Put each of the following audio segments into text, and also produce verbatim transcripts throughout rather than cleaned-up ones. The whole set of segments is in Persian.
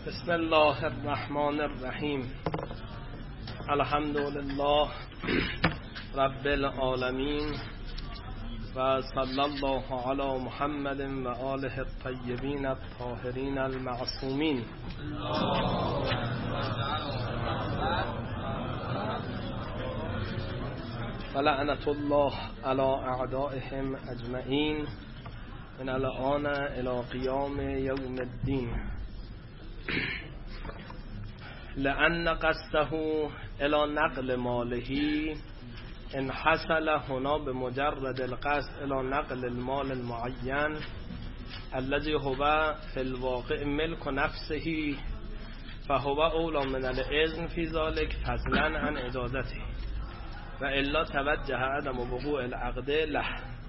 بسم الله الرحمن الرحیم. الحمد لله رب العالمین و صلی الله علی محمد و آله الطیبین الطاهرین المعصومین. و لعنت الله علی اعدائهم اجمعین من الآن الی قیام یوم الدین. لأن قصده الى نقل ماله ان حصل هنا بمجرد القصد الى نقل المال المعين الذي هو في الواقع ملك نفسه فهو اولى من الاذن في ذلك فضلا عن اجازته و الا توجه عدم وقوع العقد له.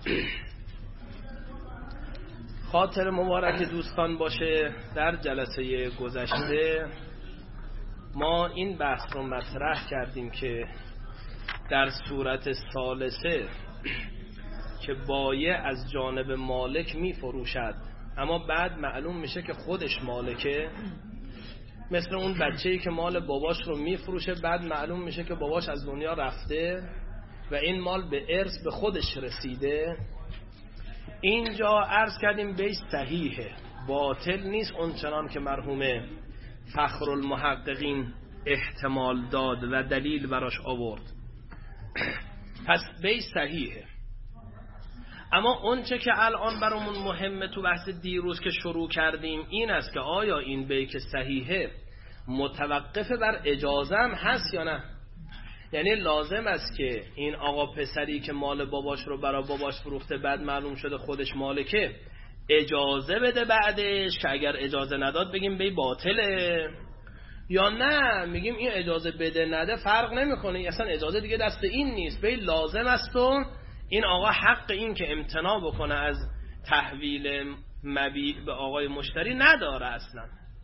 خاطر مبارک دوستان باشه، در جلسه گذشته ما این بحث رو مطرح کردیم که در صورت ثالثه که بایع از جانب مالک می فروشد اما بعد معلوم میشه که خودش مالکه، مثل اون بچه‌ای که مال باباش رو می فروشه بعد معلوم میشه که باباش از دنیا رفته و این مال به ارث به خودش رسیده. اینجا عرض کردیم بیش صحیحه، باطل نیست اونچنان که مرحوم فخرالمحققین احتمال داد و دلیل براش آورد، پس بیش صحیحه. اما اونچه که الان برامون مهمه تو بحث دیروز که شروع کردیم این است که آیا این بی که صحیحه متوقف بر اجازه هم هست یا نه. یعنی لازم است که این آقا پسری که مال باباش رو برای باباش فروخته بعد معلوم شده خودش مالکه اجازه بده بعدش، که اگر اجازه نداد بگیم بی باطله، یا نه میگیم این اجازه بده نده فرق نمیکنه، اصلا اجازه دیگه دست این نیست، بی لازم است و این آقا حق این که امتناع بکنه از تحویل مبیع به آقای مشتری نداره اصلا.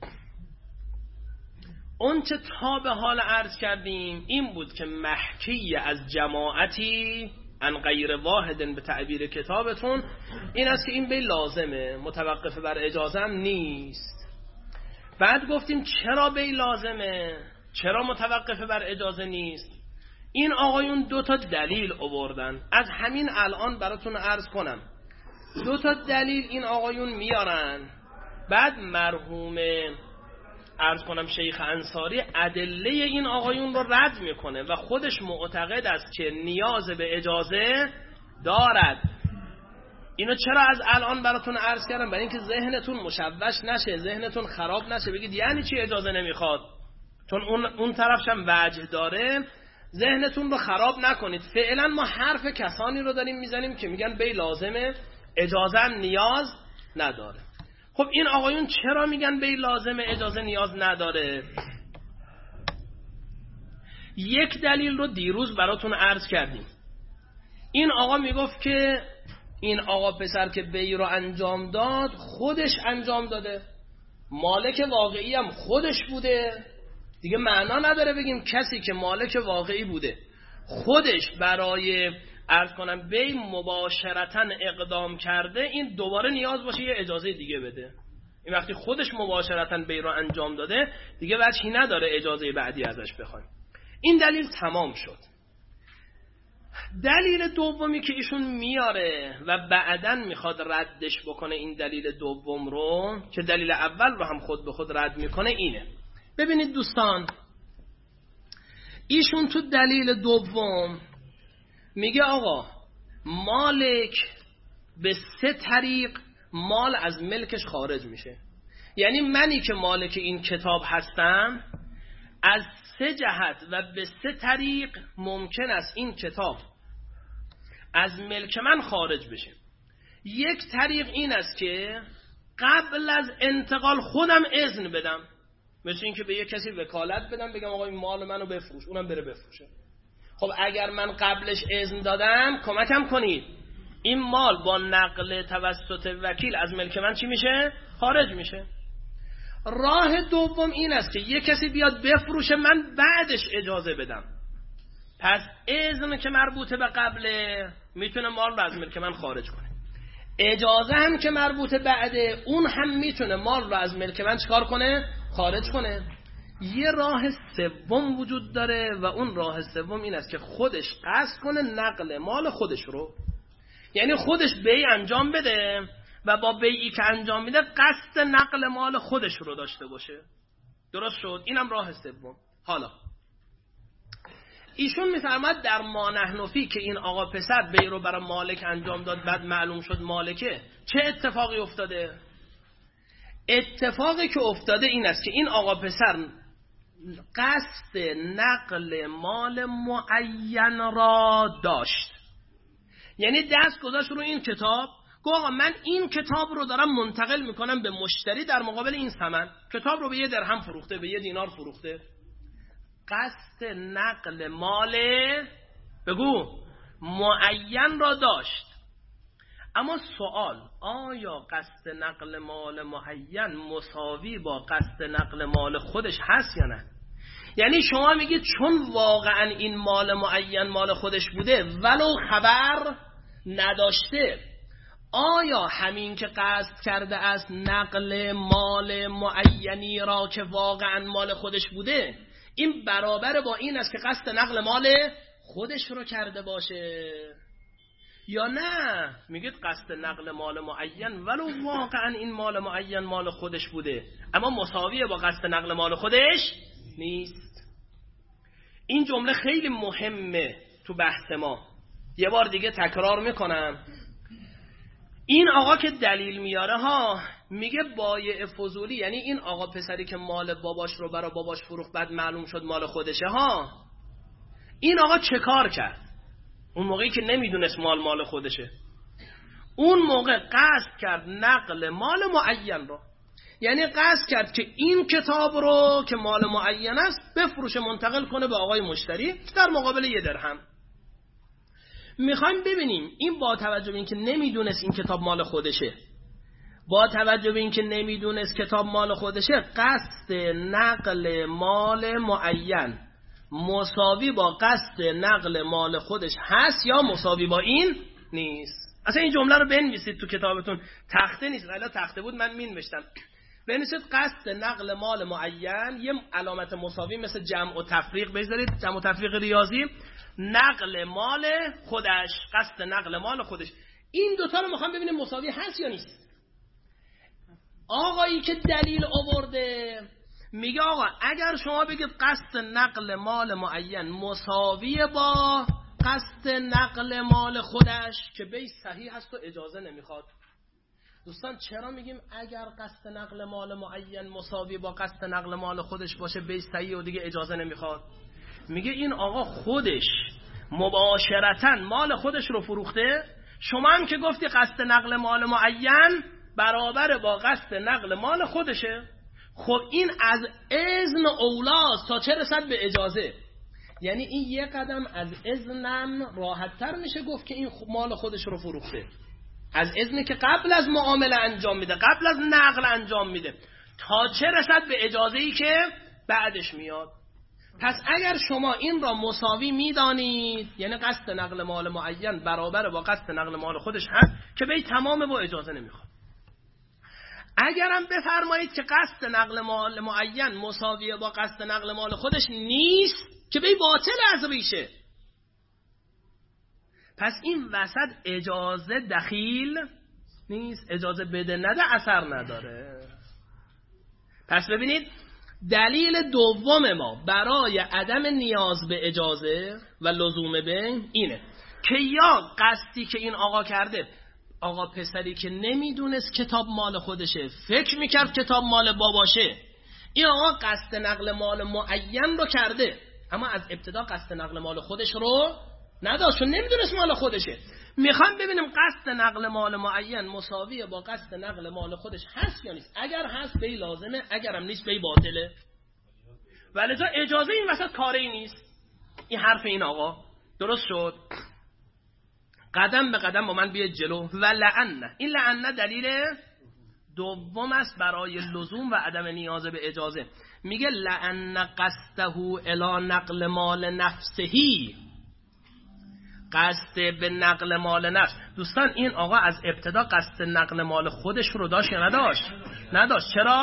اون چه تا به حال عرض کردیم این بود که محکی از جماعتی ان غیر واحد به تعبیر کتابتون این است که این بی لازمه، متوقف بر اجازه هم نیست. بعد گفتیم چرا بی لازمه، چرا متوقف بر اجازه نیست. این آقایون دو تا دلیل آوردن، از همین الان براتون عرض کنم. دو تا دلیل این آقایون میارن، بعد مرحوم عرض کنم شیخ انصاری ادله این آقایون رو رد میکنه و خودش معتقد است که نیاز به اجازه دارد. اینو چرا از الان براتون عرض کردم؟ برای اینکه ذهنتون مشوش نشه، ذهنتون خراب نشه، بگید یعنی چی اجازه نمیخواد، چون اون اون طرفش هم وجه داره. ذهنتون رو خراب نکنید. فعلا ما حرف کسانی رو داریم میزنیم که میگن بی لازمه، اجازه هم نیاز نداره. خب این آقایون چرا میگن بی لازمه، اجازه نیاز نداره؟ یک دلیل رو دیروز براتون عرض کردیم. این آقا میگفت که این آقا پسر که بی رو انجام داد خودش انجام داده، مالک واقعی هم خودش بوده، دیگه معنا نداره بگیم کسی که مالک واقعی بوده خودش برای عرض کنم بی مباشرتاً اقدام کرده، این دوباره نیاز باشه یه اجازه دیگه بده. این وقتی خودش مباشرتاً بی رو انجام داده دیگه وجهی نداره اجازه بعدی ازش بخوایم. این دلیل تمام شد. دلیل دومی که ایشون میاره و بعداً میخواد ردش بکنه این دلیل دوم رو، که دلیل اول رو هم خود به خود رد میکنه، اینه. ببینید دوستان، ایشون تو دلیل دوم میگه آقا مالک به سه طریق مال از ملکش خارج میشه. یعنی منی که مالک این کتاب هستم از سه جهت و به سه طریق ممکن است این کتاب از ملک من خارج بشه. یک طریق این است که قبل از انتقال خودم اذن بدم، مثل این که به یک کسی وکالت بدم بگم آقا این مال منو بفروش، اونم بره بفروشه. خب اگر من قبلش اذن دادم کمکم کنید، این مال با نقل توسط وکیل از ملک من چی میشه؟ خارج میشه. راه دوم این است که یک کسی بیاد بفروشه من بعدش اجازه بدم، پس اذن که مربوطه به قبله میتونه مال رو از ملک من خارج کنه. اجازه هم که مربوط بعده اون هم میتونه مال رو از ملک من چکار کنه؟ خارج کنه. یه راه سوم وجود داره و اون راه سوم این است که خودش قصد کنه نقل مال خودش رو، یعنی خودش بیع انجام بده و با بیعی که انجام میده قصد نقل مال خودش رو داشته باشه. درست شد؟ اینم راه سوم. حالا ایشون میفرماد در ما نحن فی که این آقا پسر بیع رو برای مالک انجام داد، بعد معلوم شد مالکه، چه اتفاقی افتاده؟ اتفاقی که افتاده این است که این آقا پسر قصد نقل مال معین را داشت، یعنی دست گذاشت رو این کتاب، گفت آقا من این کتاب رو دارم منتقل میکنم به مشتری در مقابل این ثمن. کتاب رو به یه درهم فروخته، به یه دینار فروخته. قصد نقل مال بگو معین را داشت. اما سوال، آیا قصد نقل مال معین مساوی با قصد نقل مال خودش هست یا نه؟ یعنی شما میگید چون واقعا این مال معین مال خودش بوده ولو خبر نداشته، آیا همین که قصد کرده است نقل مال معینی را که واقعا مال خودش بوده، این برابر با این است که قصد نقل مال خودش رو کرده باشه یا نه؟ میگید قصد نقل مال معین ولو واقعا این مال معین مال خودش بوده اما مساویه با قصد نقل مال خودش نیست. این جمله خیلی مهمه تو بحث ما. یه بار دیگه تکرار میکنم. این آقا که دلیل میاره ها، میگه بایع فضولی، یعنی این آقا پسری که مال باباش رو برای باباش فروخت بعد معلوم شد مال خودشه ها، این آقا چه کار کرد؟ اون موقعی که نمیدونست مال مال خودشه، اون موقع قصد کرد نقل مال معین رو، یعنی قصد کرد که این کتاب رو که مال معین است بفروشه، منتقل کنه به آقای مشتری در مقابل یه درهم. میخوایم ببینیم این با توجه به این که نمیدونست این کتاب مال خودشه، با توجه به این که نمیدونست کتاب مال خودشه، قصد نقل مال معین مساوی با قصد نقل مال خودش هست یا مساوی با این نیست؟ اصلا این جمله رو بنویسید تو کتابتون، تخته نیست، اگه تخته بود من مینوشتم. بنویسید قصد نقل مال معین، یه علامت مساوی مثل جمع و تفریق بذارید، جمع و تفریق ریاضی، نقل مال خودش، قصد نقل مال خودش. این دوتا رو میخوام ببینیم مساوی هست یا نیست. آقایی که دلیل آورده میگه آقا اگر شما بگید قصد نقل مال معین مساوی با قصد نقل مال خودش که بی صحیح هست و اجازه نمیخواد. دوستان چرا میگیم اگر قصد نقل مال معین مساوی با قصد نقل مال خودش باشه بی صحیح و دیگه اجازه نمیخواد؟ میگه این آقا خودش مباشرتاً مال خودش رو فروخته، شما هم که گفتی قصد نقل مال معین برابر با قصد نقل مال خودشه، خب این از اذن اولاست تا چه رسد به اجازه. یعنی این یه قدم از اذنم راحت تر میشه گفت که این مال خودش رو فروخته، از اذنی که قبل از معامله انجام میده، قبل از نقل انجام میده، تا چه رسد به اجازه‌ای که بعدش میاد. پس اگر شما این را مساوی میدانید، یعنی قصد نقل مال معین برابر با قصد نقل مال خودش هست که بی تمامه و اجازه نمیخواد. اگرم بفرمایید که قصد نقل مال معین مساویه با قصد نقل مال خودش نیست که بی باطل از ریشه، پس این وسط اجازه دخیل نیست، اجازه بده نده اثر نداره. پس ببینید دلیل دوم ما برای عدم نیاز به اجازه و لزوم به اینه که یا قصدی که این آقا کرده، آقا پسری که نمیدونست کتاب مال خودشه فکر میکرد کتاب مال باباشه، این آقا قصد نقل مال معین رو کرده اما از ابتدا قصد نقل مال خودش رو نداشت چون نمیدونست مال خودشه. میخوام ببینیم قصد نقل مال معین مساویه با قصد نقل مال خودش هست یا نیست. اگر هست بی لازمه، اگرم نیست بی باطله. ولذا اجازه این وسط کاری نیست. این حرف این آقا درست شد. قدم به قدم با من بیاید جلو. و لعنه، این لعنه دلیل دوم است برای لزوم و عدم نیاز به اجازه. میگه لعنه قصده الی نقل مال نفسهی، قصد به نقل مال نفس. دوستان این آقا از ابتدا قصد نقل مال خودش رو داشت یا نداشت؟ نداشت. چرا؟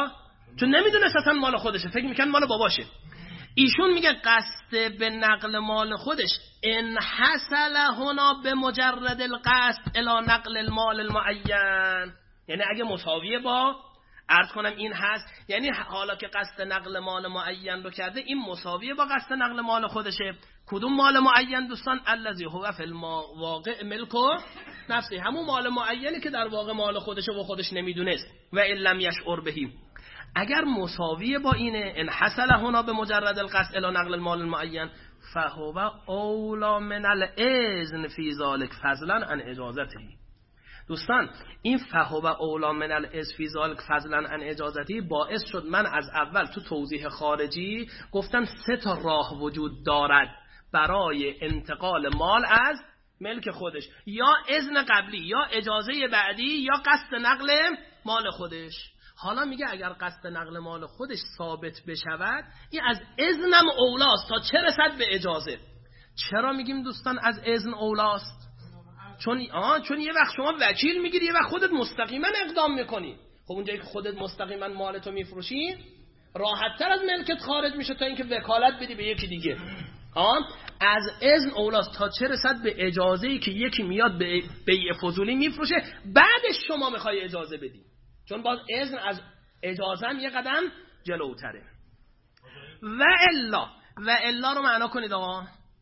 چون نمیدونست اصلا مال خودشه، فکر میکرد مال باباشه. ایشون میگه قصد به نقل مال خودش ان حصل هنا به مجرد القصد الی نقل المال المعین، یعنی اگه مساویه با، عرض کنم این هست، یعنی حالا که قصد نقل مال معین رو کرده این مساویه با قصد نقل مال خودشه. کدوم مال معین دوستان؟ الذی هو فی الواقع ملک نفسی، همون مال معینی که در واقع مال خودشه و خودش نمیدونست. و ان لم یشعر بهی، اگر مساویه با اینه ان حصل هنا به مجرد القصد الی نقل المال المعین فهو اولا من الاذن فی ذلک فضلا عن اجازته. دوستان این فهو اولا من الاذن فی ذلک فضلا عن اجازته باعث شد من از اول تو توضیح خارجی گفتم سه تا راه وجود دارد برای انتقال مال از ملک خودش، یا اذن قبلی یا اجازه بعدی یا قصد نقل مال خودش. حالا میگه اگر قصد نقل مال خودش ثابت بشود این از اذنم اولاست تا چه رسد به اجازه. چرا میگیم دوستان از اذن اولاست؟ چون آه چون یه وقت شما وکیل میگیری، یه وقت خودت مستقیما اقدام میکنی. خب اونجایی که خودت مستقیما مالتو میفروشی راحت تر از ملکت خارج میشه تا اینکه وکالت بدی به یکی دیگه. آه از اذن اولاست تا چه رسد به اجازه‌ای که یکی میاد به بیع فضولی میفروشه بعدش شما میخوای اجازه بدی، چون باز اذن از اجازه هم یه قدم جلوتره. و الا و الا رو معنا کنید آقا.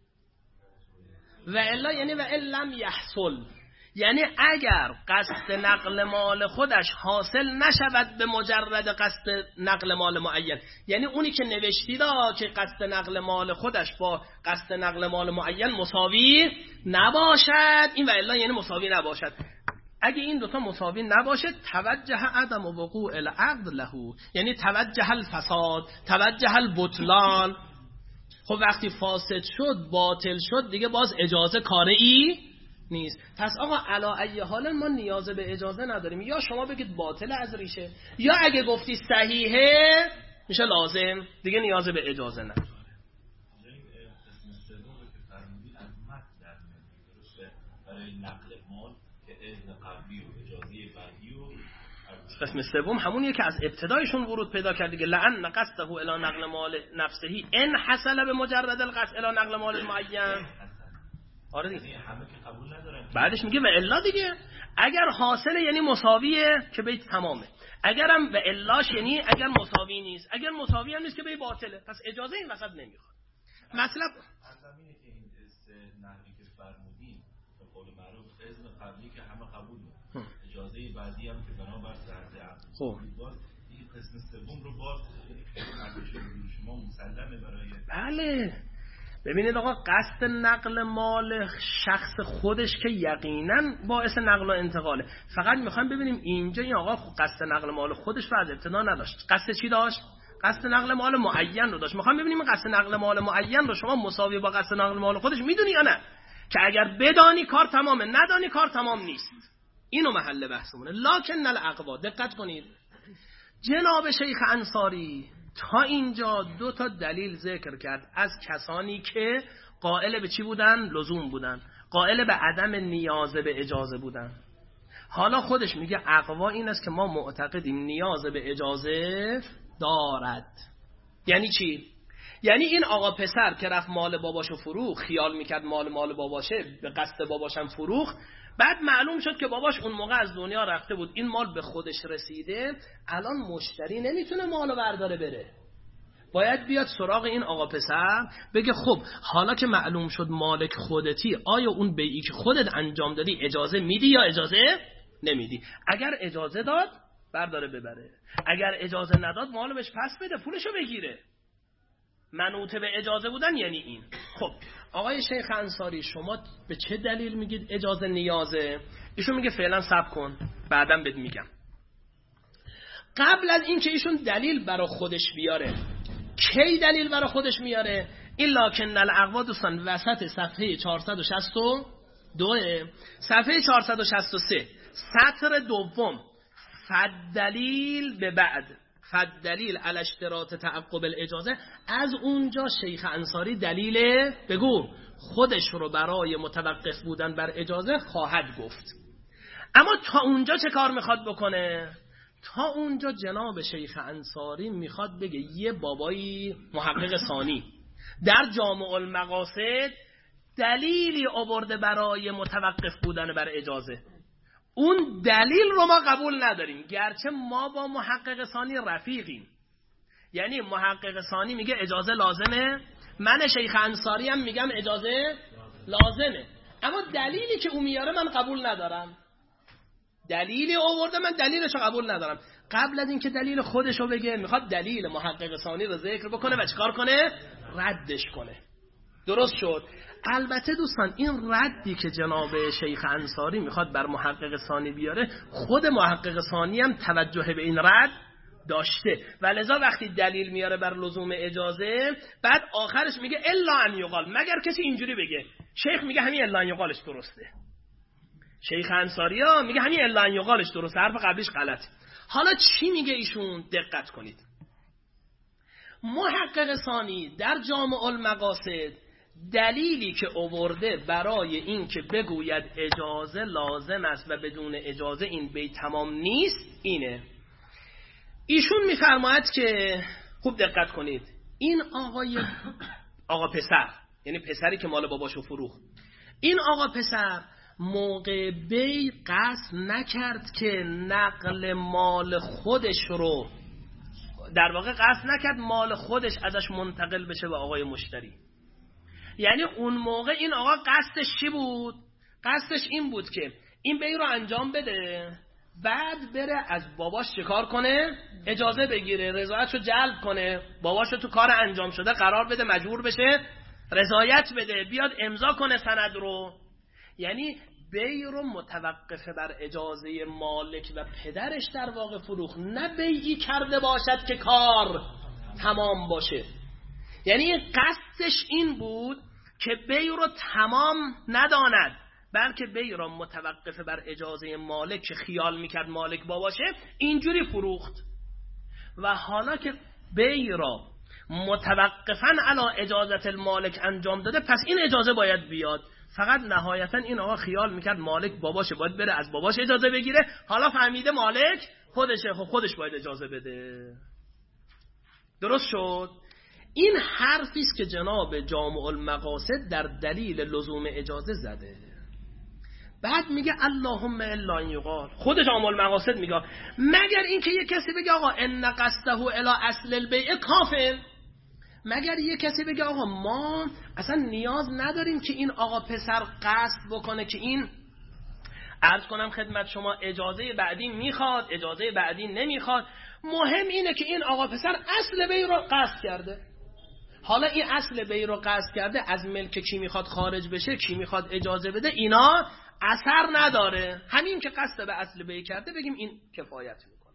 و الا یعنی و لم یحصل، یعنی اگر قصد نقل مال خودش حاصل نشود به مجرد قصد نقل مال معین، یعنی اونی که نوشتی دا که قصد نقل مال خودش با قصد نقل مال معین مساوی نباشد، این و الا یعنی مساوی نباشد. اگه این دوتا مساوی نباشه توجه عدم وقوع العقد له، یعنی توجه الفساد، توجه البطلان. خب وقتی فاسد شد، باطل شد، دیگه باز اجازه کاری نیست. پس آقا علا ای حال ما نیاز به اجازه نداریم، یا شما بگید باطل از ریشه، یا اگه گفتی صحیحه میشه لازم، دیگه نیاز به اجازه نداره. قسم سوم همونیه که از ابتدایشون ورود پیدا کرد دیگه، لعن قصده الی نقل مال نفسه ان حصل به مجرد القصد الی نقل مال معین. آره دیگه همه که قبول ندارن. بعدش میگه و الا دیگه اگر حاصله یعنی مساویه که بیت تمامه، اگرم و الاش یعنی اگر مساوی نیست، اگر مساوی هم نیست که بیت باطله، پس اجازه این وسط نمیخواد. مطلب همینه که این است نحوی که فرمودین به قول معروف اذن قبلی که همه قبول دارن، اجازه بعدی هم که بنابر صحت عقل. خب این قسم سوم رو باز شما مسلمه برای بله. ببینید آقا قصد نقل مال شخص خودش که یقینا باعث نقل و انتقاله، فقط میخوایم ببینیم اینجا این آقا قصد نقل مال خودش رو از ابتدا نداشت. قصد چی داشت؟ قصد نقل مال معین رو داشت. میخوایم ببینیم قصد نقل مال معین رو شما مساوی با قصد نقل مال خودش میدونی یا نه، که اگر بدانی کار تمامه، ندانی کار تمام نیست. اینو محل بحثمونه. لکن الاقوا، دقت کنید جناب شیخ انصاری تا اینجا دو تا دلیل ذکر کرد از کسانی که قائل به چی بودن؟ لزوم بودن، قائل به عدم نیاز به اجازه بودن. حالا خودش میگه اقوا این است که ما معتقدیم نیاز به اجازه دارد. یعنی چی؟ یعنی این آقا پسر که رفت مال باباشو فروخ، خیال میکرد مال مال باباشه، به قصد باباشم فروخ، بعد معلوم شد که باباش اون موقع از دنیا رفته بود، این مال به خودش رسیده، الان مشتری نمیتونه مالو برداره بره، باید بیاد سراغ این آقا پسر بگه خب حالا که معلوم شد مالک خودتی، آیا اون بیعی که خودت انجام دادی اجازه میدی یا اجازه نمیدی؟ اگر اجازه داد برداره ببره، اگر اجازه نداد مالو بهش پس بده، پولشو بگیره. منوط به اجازه بودن یعنی این. خب آقای شیخ انصاری شما به چه دلیل میگید اجازه نیازه؟ ایشون میگه فعلا صبر کن بعدم بهت میگم. قبل از این که ایشون دلیل برای خودش بیاره، کی دلیل برای خودش میاره؟ این لکن الاقوا دوستان وسط صفحه چهارصد و شصت و دو، صفحه چهارصد و شصت و سه سطر دوم، فدلیل به بعد فدلیل علی اشتراط تعقب الاجازه، از اونجا شیخ انصاری دلیل بگو خودش رو برای متوقف بودن بر اجازه خواهد گفت. اما تا اونجا چه کار میخواد بکنه؟ تا اونجا جناب شیخ انصاری میخواد بگه یه بابایی محقق ثانی در جامع المقاصد دلیلی آورده برای متوقف بودن بر اجازه. اون دلیل رو ما قبول نداریم، گرچه ما با محقق ثانی رفیقیم. یعنی محقق ثانی میگه اجازه لازمه، من شیخ انصاری هم میگم اجازه لازمه، اما دلیلی که اون میاره من قبول ندارم. دلیلی آورده من دلیلشو قبول ندارم. قبل از اینکه دلیل خودشو بگه میخواد دلیل محقق ثانی رو ذکر بکنه و چیکار کنه؟ ردش کنه. درست شد؟ البته دوستان این ردی که جناب شیخ انصاری میخواد بر محقق ثانی بیاره، خود محقق ثانی هم توجه به این رد داشته و لذا وقتی دلیل میاره بر لزوم اجازه، بعد آخرش میگه الا ان یقال، مگر کسی اینجوری بگه. شیخ میگه همین الا ان یقالش درسته. شیخ انصاری ها میگه همین الا ان یقالش درسته، حرف قبلیش غلطه. حالا چی میگه ایشون؟ دقت کنید. محقق ثانی در جامع المقاصد دلیلی که آورده برای این که بگوید اجازه لازم است و بدون اجازه این بیت تمام نیست اینه. ایشون میفرماید که خوب دقت کنید، این آقای آقا پسر، یعنی پسری که مال باباشو فروخت، این آقا پسر موقع بی قصد نکرد که نقل مال خودش رو، در واقع قصد نکرد مال خودش ازش منتقل بشه به آقای مشتری. یعنی اون موقع این آقا قصدش چی بود؟ قصدش این بود که این بی رو انجام بده، بعد بره از باباش چیکار کنه؟ اجازه بگیره، رضایتش رو جلب کنه، باباش رو تو کار انجام شده قرار بده، مجبور بشه رضایت بده، بیاد امضا کنه سند رو. یعنی بی رو متوقف بر اجازه مالک و پدرش در واقع فروخت، نه بیعی کرده باشد که کار تمام باشه. یعنی قصدش این بود که بی رو تمام نداند، بلکه بی را متوقف بر اجازه مالک که خیال میکرد مالک باباشه اینجوری فروخت. و حالا که بی را متوقفاً علی اجازت المالک انجام داده، پس این اجازه باید بیاد. فقط نهایتاً این آقا خیال میکرد مالک باباشه، باید بره از باباش اجازه بگیره، حالا فهمیده مالک خودشه، خب خودش باید اجازه بده. درست شد؟ این حرفی است که جناب جامع المقاصد در دلیل لزوم اجازه زده. بعد میگه اللهم الا ان یقال، خود جامع المقاصد میگه مگر اینکه یه کسی بگه آقا ان قصده الی اصل البیع کافر، مگر یه کسی بگه آقا ما اصلا نیاز نداریم که این آقا پسر قصد بکنه که این، عرض کنم خدمت شما، اجازه بعدی میخواد اجازه بعدی نمیخواد، مهم اینه که این آقا پسر اصل بیع رو قصد کرده. حالا این اصل بیع رو قصد کرده، از ملک کی میخواد خارج بشه، کی میخواد اجازه بده، اینا اثر نداره. همین که قصد به اصل بیع کرده بگیم این کفایت میکنه.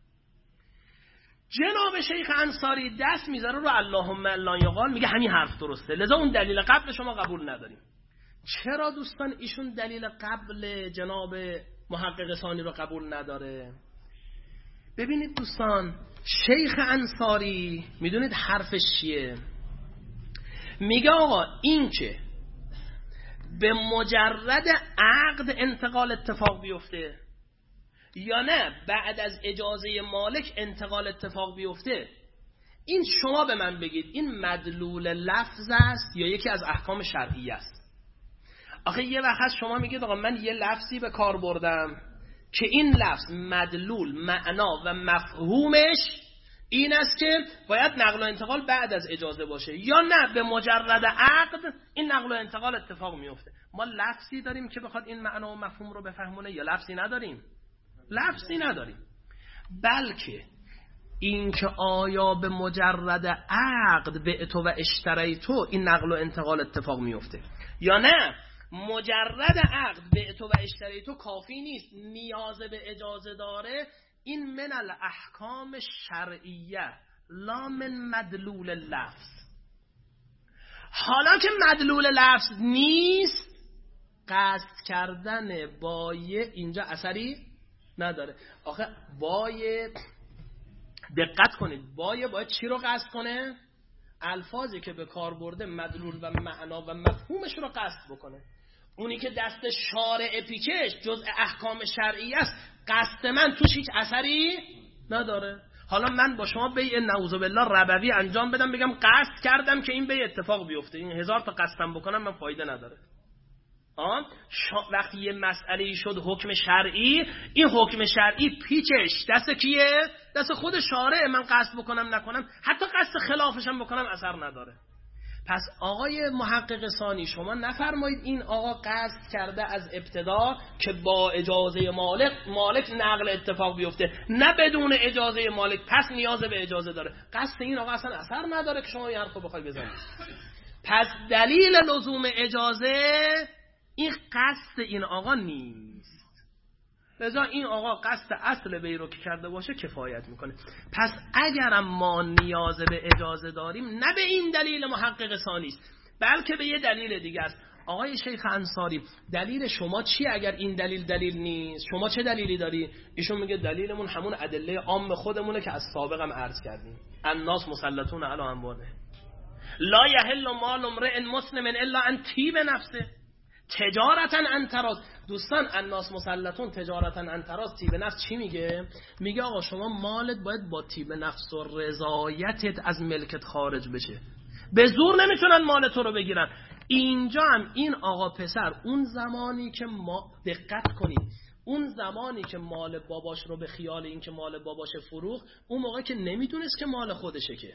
جناب شیخ انصاری دست میذاره رو اللهم الا یقال، میگه همین حرف درسته، لذا اون دلیل قبل شما قبول نداریم. چرا دوستان ایشون دلیل قبل جناب محقق ثانی رو قبول نداره؟ ببینید دوستان، شیخ انصاری میدونید حرفش چیه؟ میگه آقا این که به مجرد عقد انتقال اتفاق بیفته یا نه بعد از اجازه مالک انتقال اتفاق بیفته، این شما به من بگید این مدلول لفظ است یا یکی از احکام شرعی است؟ آخه یه وقت شما میگید آقا من یه لفظی به کار بردم که این لفظ مدلول، معنا و مفهومش این است که باید نقل و انتقال بعد از اجازه باشه، یا نه به مجرد عقد این نقل و انتقال اتفاق میفته. ما لفظی داریم که بخواد این معنا و مفهوم رو بفهمونه یا لفظی نداریم؟ لفظی نداریم، بلکه این که آیا به مجرد عقد بعت و اشتریتو این نقل و انتقال اتفاق میفته یا نه مجرد عقد بعت و اشتریتو کافی نیست، نیاز به اجازه داره. این من الاحکام شرعیه لا من مدلول لفظ. حالا که مدلول لفظ نیست، قصد کردن بایع اینجا اثری نداره. آخه بایع، دقت کنید، بایع باید چی رو قصد کنه؟ الفاظی که به کار برده مدلول و معنا و مفهومش رو قصد بکنه. اونی که دست شارع پیکش جزء احکام شرعی است، قصد من توش هیچ اثری نداره. حالا من با شما بیع نعوذ بالله ربوی انجام بدم بگم قصد کردم که این بیع اتفاق بیفته، این هزار تا قصدم بکنم من فایده نداره. آه وقتی یه مسئله شد حکم شرعی، این حکم شرعی پیچش دست کیه؟ دست خود شارع. من قصد بکنم نکنم، حتی قصد خلافشم بکنم اثر نداره. پس آقای محقق ثانی شما نفرمایید این آقا قصد کرده از ابتدا که با اجازه مالک مالک نقل اتفاق بیفته، نه بدون اجازه مالک پس نیاز به اجازه داره. قصد این آقا اصلا اثر نداره که شما این حرفو بخوای بزنید. پس دلیل لزوم اجازه این قصد این آقا نیست. لذا این آقا قصد اصل بی رو که کرده باشه کفایت میکنه. پس اگرم ما نیاز به اجازه داریم نه به این دلیل محقق ثانی است، بلکه به یه دلیل دیگه است. آقای شیخ انصاری دلیل شما چیه اگر این دلیل دلیل نیست؟ شما چه دلیلی داری؟ ایشون میگه دلیلمون همون ادله عام خودمونه که از سابقم عرض کردیم. الناس مسلطون علی امواله لا یحل مال امرئ مسلم الا ان طیب نفسه تجارتا عن تراض. دوستان الناس مسلطون تجارتا عن تراض، طیب نفس چی میگه؟ میگه آقا شما مالت باید با طیب نفس و رضایتت از ملکت خارج بشه، به زور نمیتونن مال تو رو بگیرن. اینجا هم این آقا پسر اون زمانی که ما دقت کنید، اون زمانی که مال باباش رو به خیال این که مال باباش فروخت، اون موقع که نمیدونست که مال خودشه، که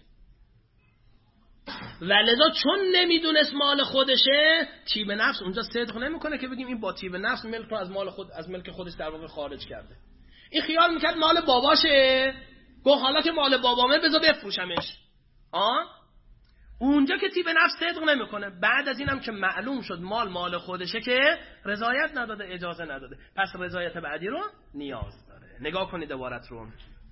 ولذا چون نمیدونست مال خودشه طیب نفس اونجا صدق نمیکنه که بگیم این با طیب نفس ملک رو از مال خود از ملک خودش در واقع خارج کرده. این خیال میکرد مال باباشه، گفت حالا که مال بابامه بذار بفروشمش. آه اونجا که طیب نفس صدق نمیکنه. بعد از اینم که معلوم شد مال مال خودشه که رضایت نداده، اجازه نداده، پس رضایت بعدی رو نیاز داره. نگاه کنید عبارت رو.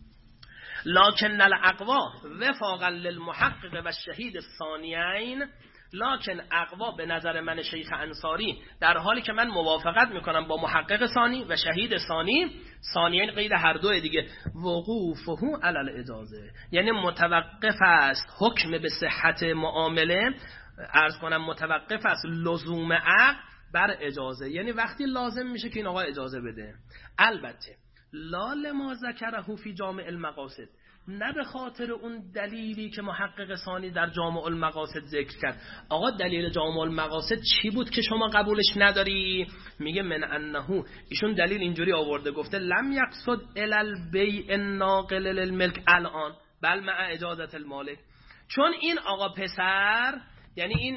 لکن الاقوا وفاقا للمحقق و شهید الثانیین، لکن اقوا به نظر من شیخ انصاری در حالی که من موافقت میکنم با محقق ثانی و شهید ثانی، ثانیین قید هر دو دیگه، وقوفه علی الاجازه، یعنی متوقف است حکم به صحت معامله، عرض کنم متوقف است لزوم عقد بر اجازه، یعنی وقتی لازم میشه که این آقا اجازه بده. البته لا لما ذکره فی جامع المقاصد، نه به خاطر اون دلیلی که محقق ثانی در جامع المقاصد ذکر کرد. آقا دلیل جامع المقاصد چی بود که شما قبولش نداری؟ میگه من انه، ایشون دلیل اینجوری آورده، گفته لم یقصد الی البیع الناقل للملک الان بل مع اجازت المالک. چون این آقا پسر، یعنی این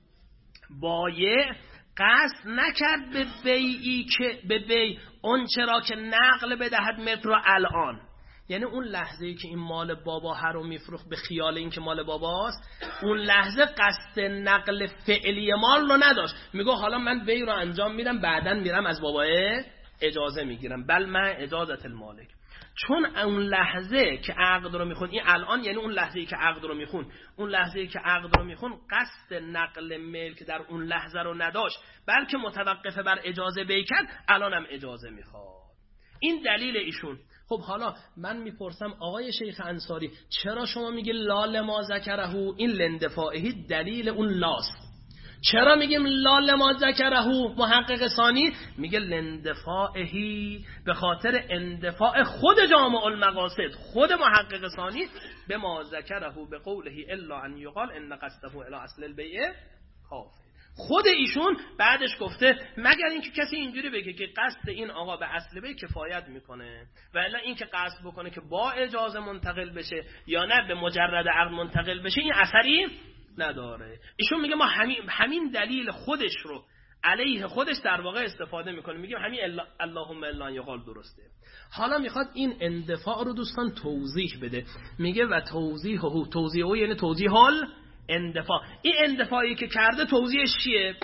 بایع، قصد نکرد به بیعی که به بیع اون چرا که نقل بدهد ملک رو الان، یعنی اون لحظه ای که این مال بابا هر رو میفروخت به خیال این که مال باباست، اون لحظه قصد نقل فعلی مال رو نداشت. میگه حالا من بیع رو انجام میدم بعدن میرم از بابا اجازه میگیرم، بل من اجازت المالک. چون اون لحظه که عقد رو میخون، این الان یعنی اون لحظه ای که عقد رو میخون، اون لحظه ای که عقد رو میخون قصد نقل ملک در اون لحظه رو نداشت، بلکه متوقف بر اجازه بیع کرد، الان هم اجازه میخواد. این دلیل ایشون. خب حالا من میپرسم آقای شیخ انصاری چرا شما میگی لا لما ذکره؟ این لندفاعی دلیل اون لاست. چرا میگیم لا لما ذکره محقق ثانی؟ میگه لندفاعی به خاطر اندفاع خود جامع المقاصد، خود محقق ثانی به ما ذکره به قوله الا ان یقال ان قصده الی اصل البیع کافر. خود ایشون بعدش گفته مگر اینکه کسی اینجوری بگه که قصد این آقا به اصل بیع کفایت میکنه، و الا این که قصد بکنه که با اجازه منتقل بشه یا نه به مجرد عقد منتقل بشه این اثری نداره. ایشون میگه ما همین همین دلیل خودش رو علیه خودش در واقع استفاده میکنه، میگه همین اللهم الا یقال درسته. حالا میخواد این اندفاع رو دوستان توضیح بده، میگه و توضیح هو توضیح او یعنی توضیح حال اندفاع. این اندفاعی که کرده توضیحش چیه؟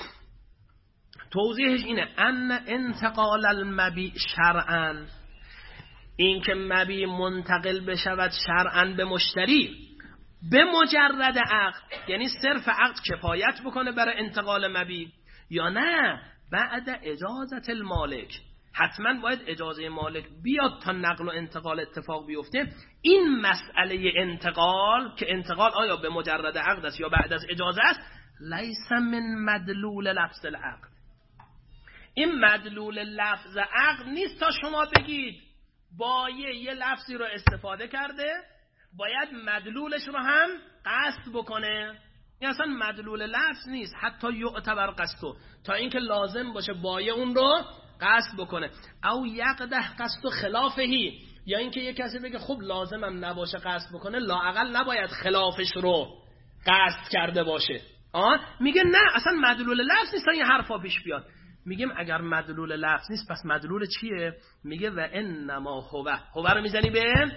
توضیحش اینه ان انتقال المبیع شرعا، این که مبیع منتقل بشود شرعا به مشتری به مجرد عقد، یعنی صرف عقد کفایت بکنه برای انتقال مبیع، یا نه بعد اجازت المالک حتما باید اجازه مالک بیاد تا نقل و انتقال اتفاق بیفته. این مسئله انتقال که انتقال آیا به مجرد عقد است یا بعد از اجازه است، لیس من مدلول لفظ العقد، این مدلول لفظ عقد نیست تا شما بگید بایه یه لفظی رو استفاده کرده، باید مدلولش رو هم قصد بکنه. این اصلا مدلول لفظ نیست، حتی یعتبر قصدو، تا اینکه لازم باشه بایه اون رو قصد بکنه. او یقده قصد خلافهی، یا اینکه یه کسی بگه خب لازمم نباشه قصد بکنه، لااقل نباید خلافش رو قصد کرده باشه. آه میگه نه اصلا مدلول لفظ نیست تا این حرفا پیش بیاد. میگیم اگر مدلول لفظ نیست پس مدلول چیه؟ میگه و انما هو، هو رو میزنی به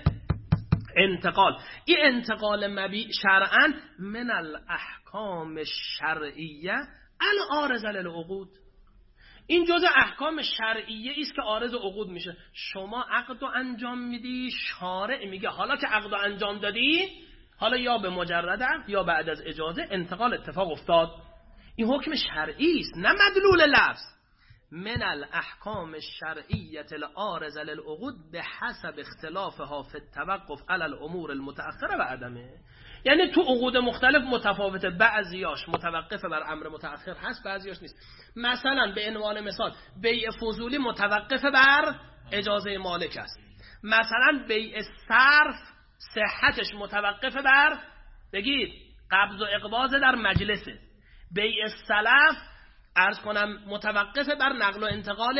انتقال. این انتقال مبی شرعا من الاحکام الشرعیه العارضه للعقود، این جزء احکام شرعیه است که عارض عقود میشه. شما عقد رو انجام میدی، شارع میگه حالا که عقد رو انجام دادی، حالا یا به مجرد عقد یا بعد از اجازه انتقال اتفاق افتاد، این حکم شرعی است نه مدلول لفظ. من الاحکام الشرعیه العارضه للعقود بحسب اختلافها فی التوقف علی الامور المتأخره و عدمه. یعنی تو عقود مختلف متفاوته، بعضیاش متوقف بر امر متأخر هست، بعضیاش نیست. مثلا به عنوان مثال بیع فضولی متوقف بر اجازه مالک است، مثلا بیع صرف صحتش متوقف بر بگید قبض و اقباض در مجلسه، بیع سلف عرض کنم متوقف بر نقل و انتقال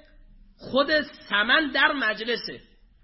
خود ثمن در مجلسه،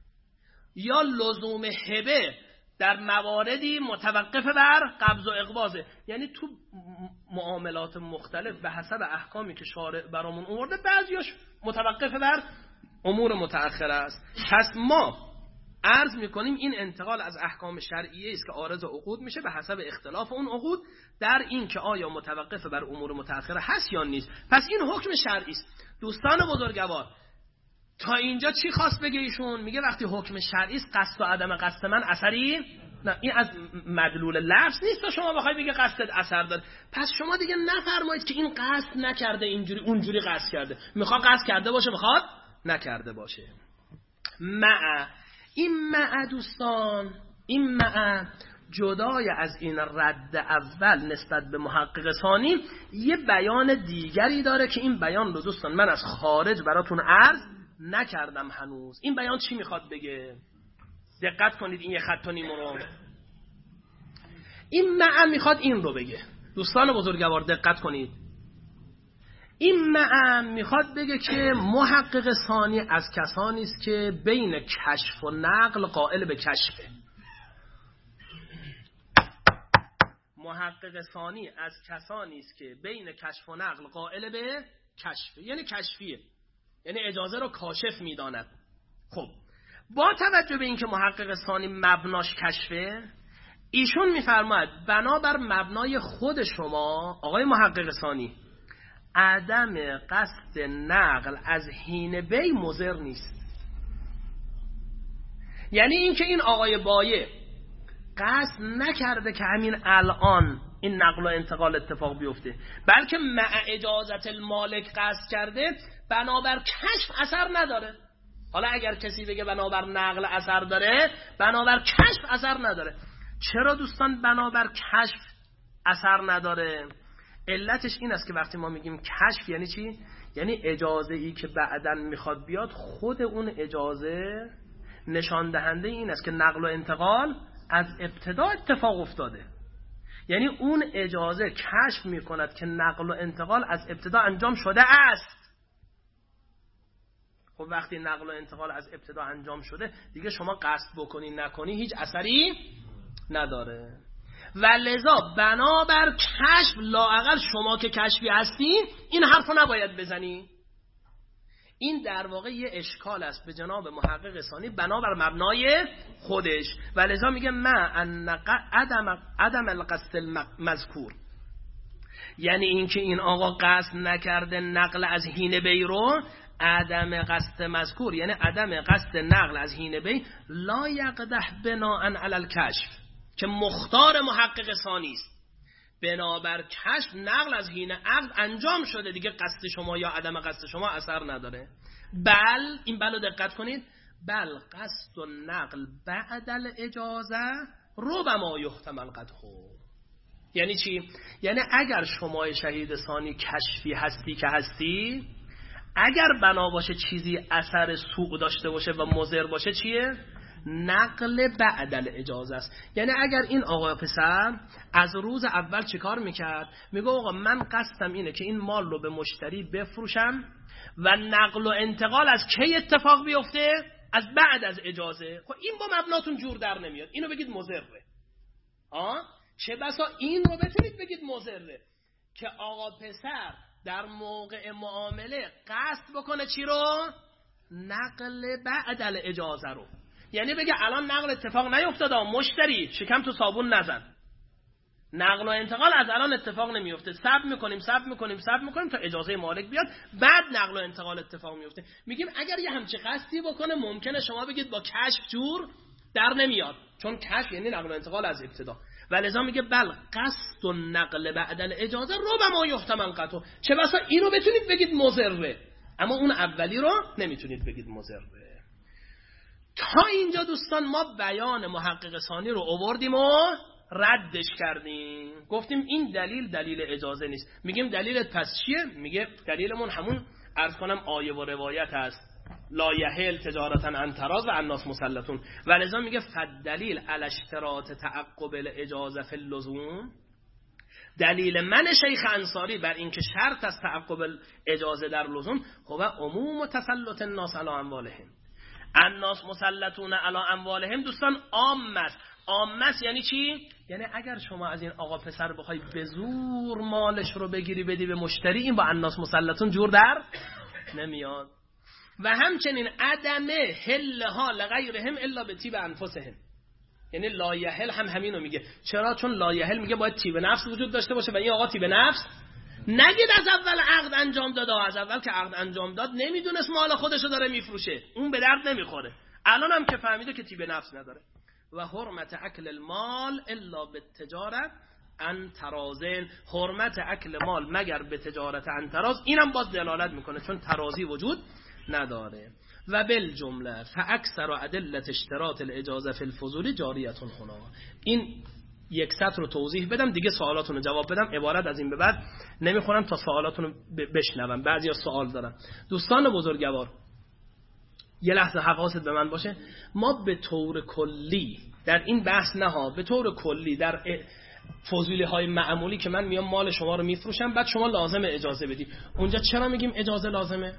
یا لزوم هبه در مواردی متوقف بر قبض و اقباضه. یعنی تو معاملات مختلف به حسب احکامی که شارع برامون آورده بعضیاش متوقف بر امور متأخره است. پس ما عرض میکنیم این انتقال از احکام شرعیه است که عارض عقود میشه به حسب اختلاف اون عقود در این که آیا متوقف بر امور متأخره هست یا نیست. پس این حکم شرعی است. دوستان بزرگوار تا اینجا چی خواست بگه ایشون؟ میگه وقتی حکم شرعی است قصد و عدم قصد من اثری نه، این از مدلول لفظ نیست تا شما بخوای بگه قصدت اثر داره. پس شما دیگه نفرمایید که این قصد نکرده اینجوری اونجوری قصد کرده، میخواد قصد کرده باشه میخواد نکرده باشه. مع این مع دوستان، این مع جدای از این رد اول نسبت به محقق ثانی یه بیان دیگری داره که این بیان رو دوستان من از خارج براتون عرض نکردم هنوز. این بیان چی میخواد بگه؟ دقت کنید این یه خط و نیم رو. این مع میخواد این رو بگه. دوستان بزرگوار دقت کنید. این مع میخواد بگه که محقق ثانی از کسانی است که بین کشف و نقل قائل به کشفه. محقق ثانی از کسانی است که بین کشف و نقل قائل به کشفه، یعنی کشفیه، یعنی اجازه رو کاشف میداند. خب با توجه به اینکه محقق ثانی مبناش کشفه، ایشون میفرماید بنابر مبنای خود شما آقای محقق ثانی عدم قصد نقل از حین بی مضر نیست. یعنی اینکه این آقای بایع قصد نکرده که همین الان این نقل و انتقال اتفاق بیفته، بلکه مع اجازت المالک قصد کرده، بنابر کشف اثر نداره. حالا اگر کسی بگه بنابر نقل اثر داره، بنابر کشف اثر نداره. چرا دوستان بنابر کشف اثر نداره؟ علتش این است که وقتی ما میگیم کشف یعنی چی؟ یعنی اجازه ای که بعداً میخواد بیاد، خود اون اجازه نشان دهنده این است که نقل و انتقال از ابتدا اتفاق افتاده. یعنی اون اجازه کشف میکند که نقل و انتقال از ابتدا انجام شده است. خب وقتی نقل و انتقال از ابتدا انجام شده، دیگه شما قصد بکنی نکنی هیچ اثری نداره. و لذا بنابر کشف، لااقل شما که کشفی هستی این حرف رو نباید بزنی. این در واقع یه اشکال است به جناب محقق ثانی بنابر مبنای خودش. و لذا میگه ما ان عدم عدم القصد المذکور، یعنی اینکه این آقا قصد نکرده نقل از حین بی رو، عدم قصد مذکور یعنی عدم قصد نقل از حین بی لا یقده بناء علی الکشف، که مختار محقق ثانی است. بنابر کشف نقل از حین عقد انجام شده، دیگه قصد شما یا عدم قصد شما اثر نداره. بل این بلو دقت کنید، بل قصد و نقل بعد الاجازه ربما یحتمل قدحه. یعنی چی؟ یعنی اگر شما شهید ثانی کشفی هستی که هستی، اگر بنا باشه چیزی اثر سوء داشته باشه و مضر باشه چیه؟ نقل بعد الاجازه است. یعنی اگر این آقا پسر از روز اول چه کار میکرد؟ میگه آقا من قصدم اینه که این مال رو به مشتری بفروشم و نقل و انتقال از کی اتفاق بیفته؟ از بعد از اجازه. خب این با مبناتون جور در نمیاد، اینو بگید مضره. آه؟ چه بسا این رو بتونید بگید مضره که آقا پسر در موقع معامله قصد بکنه چی رو؟ نقل بعد الاجازه رو. یعنی بگه الان نقل اتفاق نیفتاده، مشتری شکم تو صابون نزن، نقل و انتقال از الان اتفاق نمیفته، صبر میکنیم صبر میکنیم صبر میکنیم تا اجازه مالک بیاد، بعد نقل و انتقال اتفاق میفته. میگیم اگر یه همچی قصدی بکنه ممکنه شما بگید با کشف جور در نمیاد، چون کشف یعنی نقل و انتقال از ابتدا. ولذا میگه بل قصد و نقل بعد الاجازه ربما یحتمل قطع، چه بسا اینو بتونید بگید مضره، اما اون اولی رو نمیتونید بگید مضره. تا اینجا دوستان ما بیان محقق ثانی رو آوردیم و ردش کردیم، گفتیم این دلیل دلیل اجازه نیست. میگیم دلیلت پس چیه؟ میگه دلیلمون همون عرض کنم آیه و روایت است، لا یحل تجارتا عن تراض و الناس مسلطون. ولذا میگه فالدلیل علی اشتراط تعقب الاجازه فی اللزوم، دلیل من شیخ انصاری بر اینکه شرط از تعقب اجازه در لزوم هو عموم تسلط الناس علی اموالهم. الناس مسلطون علی اموالهم دوستان عام است. عام است یعنی چی؟ یعنی اگر شما از این آقا پسر بخوای به زور مالش رو بگیری بدی به مشتری، این با الناس مسلطون جور در نمیاد. و همچنین عدم حلها لغیرهم الا به طیب انفسهم، یعنی لا یحل هم همینو میگه. چرا؟ چون لا یحل میگه باید طیب نفس وجود داشته باشه و این آقا طیب نفس نگید از اول عقد انجام داده، از اول که عقد انجام داد نمیدونست مال خودشو داره میفروشه، اون به درد نمیخوره. الان هم که فهمیده که طیب نفس نداره. و حرمت اکل المال الا بالتجارت عن ترازن، حرمت اکل مال مگر به تجارت عن تراز، اینم باز دلالت میکنه چون ترازی وجود نداره. و بالجمله فاکثر ادله اشتراط الاجازه فی الفضول جاریتون هنا. این یک سطر رو توضیح بدم دیگه سوالاتون رو جواب بدم، عبارت از این به بعد نمیخونم تا سوالاتون رو بشنوم. بعضیا سوال دارن. دوستان بزرگوار یه لحظه حواست به من باشه، ما به طور کلی در این بحث نه ها، به طور کلی در فضولی های معمولی که من میام مال شما رو میفروشم بعد شما لازمه اجازه بدی، اونجا چرا میگیم اجازه لازمه؟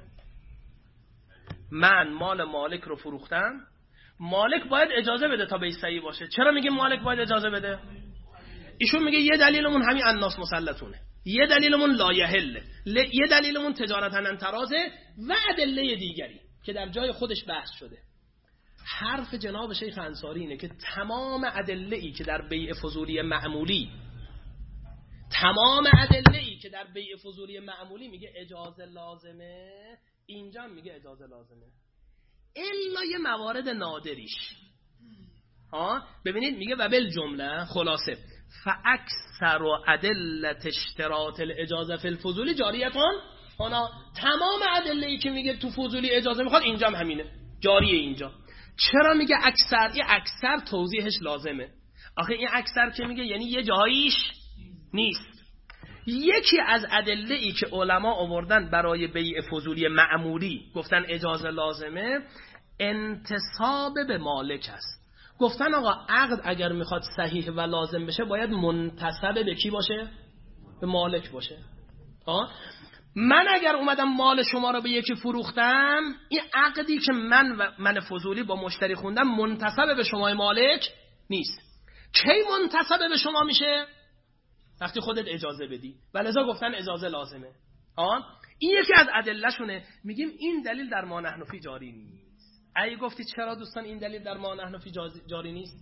من مال مالک رو فروختم، مالک باید اجازه بده تا بیع صحیح باشه. چرا میگیم مالک باید اجازه بده؟ ایشون میگه یه دلیلمون همین الناس مسلطونه، یه دلیلمون لا یحل، یه دلیلمون تجارتا عن ترازه و ادله دیگری که در جای خودش بحث شده. حرف جناب شیخ انصاری اینه که تمام ادله‌ای که در بیع فضولی معمولی تمام ادله‌ای که در بیع فضولی معمولی میگه اجازه لازمه، اینجا میگه اجازه لازمه الا یه موارد نادریش. ها ببینید میگه و بالجمله خلاصه فاکثر ادله اشتراط الاجازه فی الفضول جاریتون هنا، تمام ادله‌ای که میگه تو فضولی اجازه میخواد اینجا هم همینه، جاریه اینجا. چرا میگه اکثر؟ این اکثر توضیحش لازمه. آخه این اکثر که میگه یعنی یه جاییش نیست. یکی از ادله‌ای که علما آوردن برای بیع فضولی معمولی گفتن اجازه لازمه انتساب به مالک است. گفتن آقا عقد اگر میخواد صحیح و لازم بشه باید منتسب به کی باشه؟ به مالک باشه. ها من اگر اومدم مال شما رو به یکی فروختم، این عقدی که من و من فضولی با مشتری خوندم منتسب به شما مالک نیست. کی منتسب به شما میشه؟ وقتی خودت اجازه بدی. ولذا گفتن اجازه لازمه. ها این یکی از ادله‌شونه. میگیم این دلیل در ما نحن فی جاری نیست. ای گفتی چرا دوستان این دلیل در ما نحن فی جاری نیست؟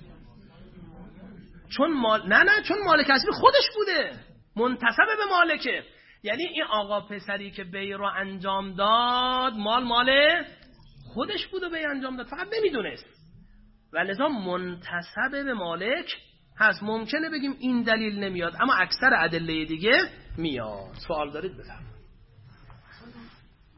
چون مال نه نه چون مالک اصلی خودش بوده، منتسب به مالکه. یعنی این آقا پسری که بیع رو انجام داد مال مال خودش بود و بیع انجام داد، فقط نمیدونست. ولذا منتسب به مالک هست. ممکنه بگیم این دلیل نمیاد اما اکثر ادله دیگه میاد. سوال دارید بفرمایید.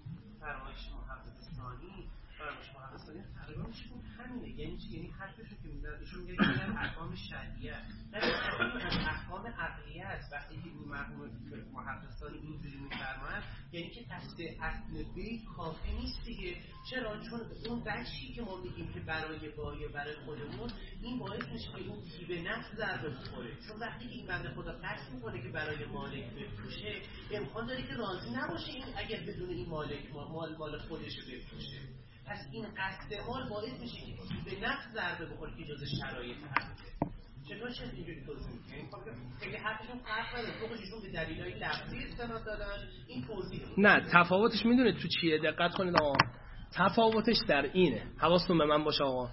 فرمایش محقق ثانی فرمایش محقق ثانی تقریبا همینه. یعنی چی؟ یعنی حرفشو که خوندن ایشون میگه که این احکام شرعیه نه از احکام عقلیه است. وقتی که این مرحوم محققان اینجوری میفرمایند یعنی که قصد اصل بیت کافی نیست دیگه. چرا؟ چون اون بخشی که ما میگیم که برای بایه برای خودمون این باعث میشه که اون به نفس ضربه بخوره. چون وقتی که این بنده خدا قصد میکنه که برای مالک بفروشه امکان داره که راضی نباشه این اگر بدون این مالک مال مال خودش بفروشه. پس این قصد مال باعث میشه که به نفس ضربه بخوره که جز شرایط هسته. چطور چه اینجوری توضیح می‌کنید؟ خیلی حرفشون فرق نداره. خودشون به دلایل لفظی استناد دادن. این توضیح نه تفاوتش میدونید تو چیه؟ دقت کنید آقا. تفاوتش در اینه. حواستون به من باشه آقا.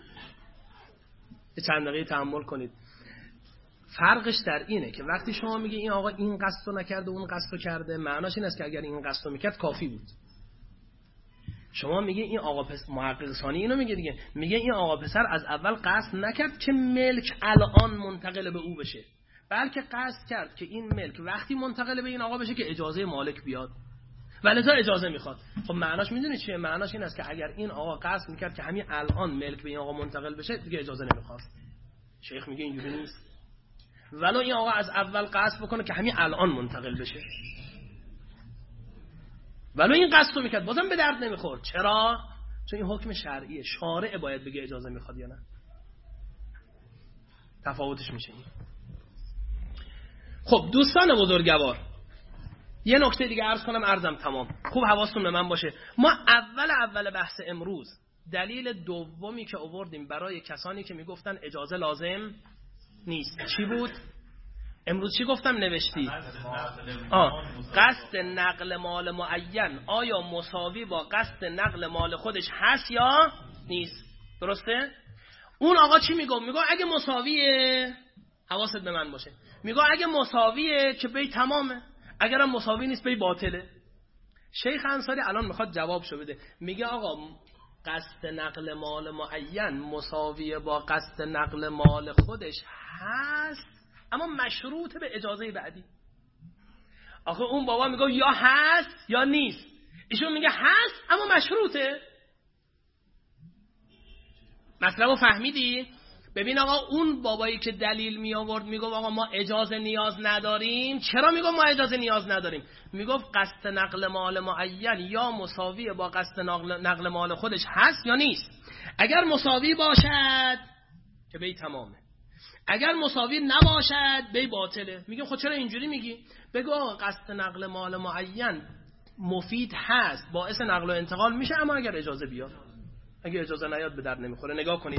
یه چند دقیقه تأمل کنید. فرقش در اینه که وقتی شما میگی این آقا این قصد رو نکرده اون قصد رو کرده، معناش این است که اگر این قصد رو میکرد کافی بود. شما میگه این آقا پسر، محقق ثانی اینو میگه دیگه، میگه این آقا پسر از اول قصد نکرد که ملک الان منتقل به او بشه، بلکه قصد کرد که این ملک وقتی منتقل به این آقا بشه که اجازه مالک بیاد، ولذا اجازه میخواد. خب معناش میدونید چیه؟ معناش این است که اگر این آقا قصد میکرد که همین الان ملک به این آقا منتقل بشه دیگه اجازه نمیخواد. شیخ میگه اینجوری نیست، ولو این آقا از اول قصد بکنه که همین الان منتقل بشه، ولو این قصد رو میکرد بازم به درد نمیخورد. چرا؟ چون این حکم شرعیه، شارع باید بگه اجازه میخواد یا نه. تفاوتش میشه این. خب دوستان بزرگوار، یه نکته دیگه عرض کنم، عرضم تمام. خوب حواستون به من باشه. ما اول اول بحث امروز دلیل دومی که آوردیم برای کسانی که میگفتن اجازه لازم نیست چی بود؟ امروز چی گفتم نوشتی؟ آه قصد نقل مال معین آیا مساوی با قصد نقل مال خودش هست یا نیست؟ درسته؟ اون آقا چی میگه؟ میگه اگه مساویه، حواست به من باشه، میگه اگه مساویه که بی تمامه، اگرم مساوی نیست بی باطله. شیخ انصاری الان میخواد جوابشو بده، میگه آقا قصد نقل مال معین مساوی با قصد نقل مال خودش هست اما مشروط به اجازه بعدی. آخه اون بابا میگه یا هست یا نیست، ایشون میگه هست اما مشروطه. مطلبو فهمیدی؟ ببین آقا اون بابایی که دلیل می آورد میگه آقا ما اجازه نیاز نداریم. چرا میگه ما اجازه نیاز نداریم؟ میگه قصد نقل مال معین یا مساوی با قصد نقل, نقل مال خودش هست یا نیست. اگر مساوی باشد که بی تمامه، اگر مساوی نباشد بی باطله. میگه خب چرا اینجوری میگی؟ بگو قصد نقل مال معین مفید هست، باعث نقل و انتقال میشه، اما اگر اجازه بیاد، اگر اجازه نیاد به درد نمیخوره. نگاه کنید.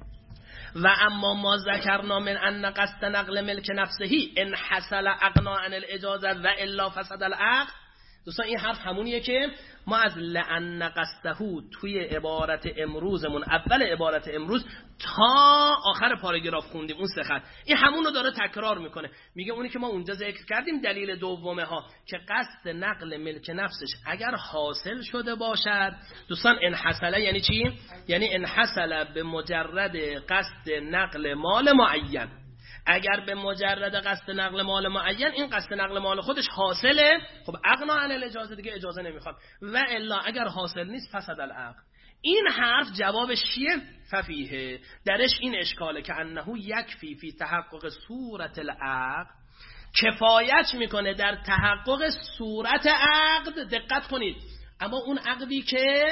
و اما ما ذکرنا من ان قصد نقل ملک نفسهی ان حصل اغنا عن الاجازه و الا فسد العقد. دوستان این حرف همونیه که ما از لعن قصده توی عبارت امروزمون، اول عبارت امروز تا آخر پاراگراف خوندیم، اون سه خط، این همونو داره تکرار میکنه. میگه اونی که ما اونجا ذکر کردیم دلیل دومه ها که قصد نقل ملک نفسش اگر حاصل شده باشد. دوستان انحصله یعنی چی؟ یعنی انحصله به مجرد قصد نقل مال معین. اگر به مجرد قصد نقل مال معین این قصد نقل مال خودش حاصله، خب اغنا عن الاجازه، دیگه اجازه نمیخواد. و الا اگر حاصل نیست فسد العقد. این حرف جوابش چیه؟ ففیه، درش این اشکاله که انه یکفی فی تحقق صورت العقد، کفایت میکنه در تحقق صورت عقد. دقت کنید، اما اون عقدی که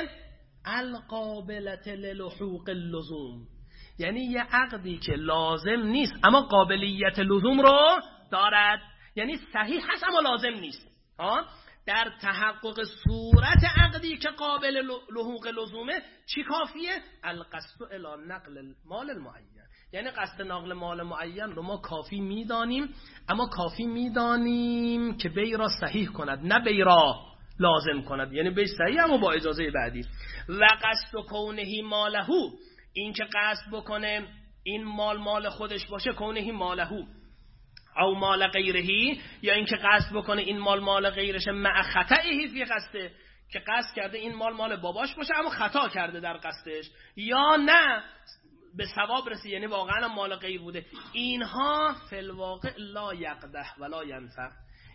القابلت للحوق اللزوم، یعنی یه عقدی که لازم نیست اما قابلیت لزوم رو دارد، یعنی صحیح هست اما لازم نیست. ها؟ در تحقق صورت عقدی که قابل لحوق لزومه چی کافیه؟ القصد الی نقل مال المعین، یعنی قصد نقل مال معین رو ما کافی میدانیم، اما کافی میدانیم که بی را صحیح کند، نه بی را لازم کند، یعنی بی صحیح اما با اجازه بعدی. و قصد کونهی مالهو، این که قصد بکنه این مال مال خودش باشه، کونهی مالهو او مال غیرهی، یا این که قصد بکنه این مال مال غیرشه مع خطئهی فی قصده، که قصد کرده این مال مال باباش باشه اما خطا کرده در قصدش، یا نه به ثواب رسی یعنی واقعا مال غیر بوده. اینها فی الواقع لا یقدح ولا ینفع،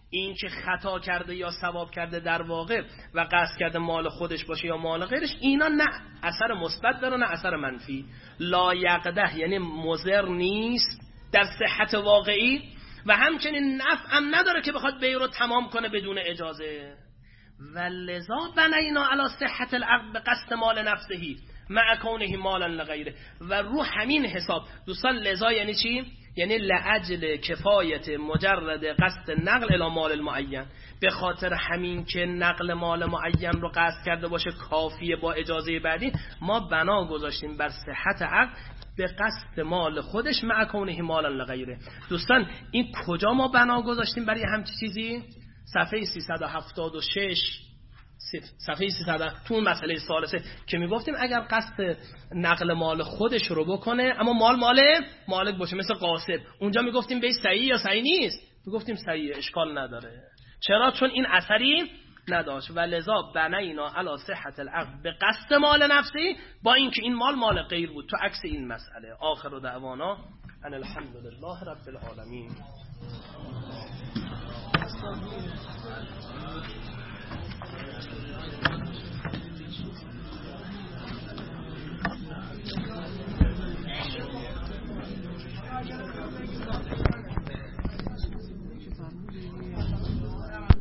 این که خطا کرده یا ثواب کرده در واقع و قصد کرده مال خودش باشه یا مال غیرش، اینا نه اثر مثبت داره نه اثر منفی. لا یقده یعنی مضر نیست در صحت واقعی و همچنین نفع هم نداره که بخواد بیع رو تمام کنه بدون اجازه. و لذا بنینا علی صحت العقد به قصد مال نفسهی مع کونه مالا لغیره. و رو همین حساب دوستان، لذا یعنی چی؟ یعنی لعجل کفایت مجرد قصد نقل الی مال المعین، به خاطر همین که نقل مال معین رو قصد کرده باشه کافیه با اجازه بعدی، ما بنا گذاشتیم بر صحت عقد به قصد مال خودش مع کونه مالا لغیره. دوستان این کجا ما بنا گذاشتیم برای همچین چیزی؟ صفحه سیصد و هفتاد و شش، صفحه سیصد تو اون مسئله ثالثه که میگفتیم اگر قصد نقل مال خودش رو بکنه اما مال مال مالک باشه مثل قاصد، اونجا میگفتیم به صحیح یا صحیح نیست؟ میگفتیم صحیح، اشکال نداره. چرا؟ چون این اثری نداشت. و لذا بنینا علی صحت العقد به قصد مال نفسی، با اینکه این مال مال غیر بود، تو عکس این مسئله. آخر دعوانا ان الحمد لله رب العالمین.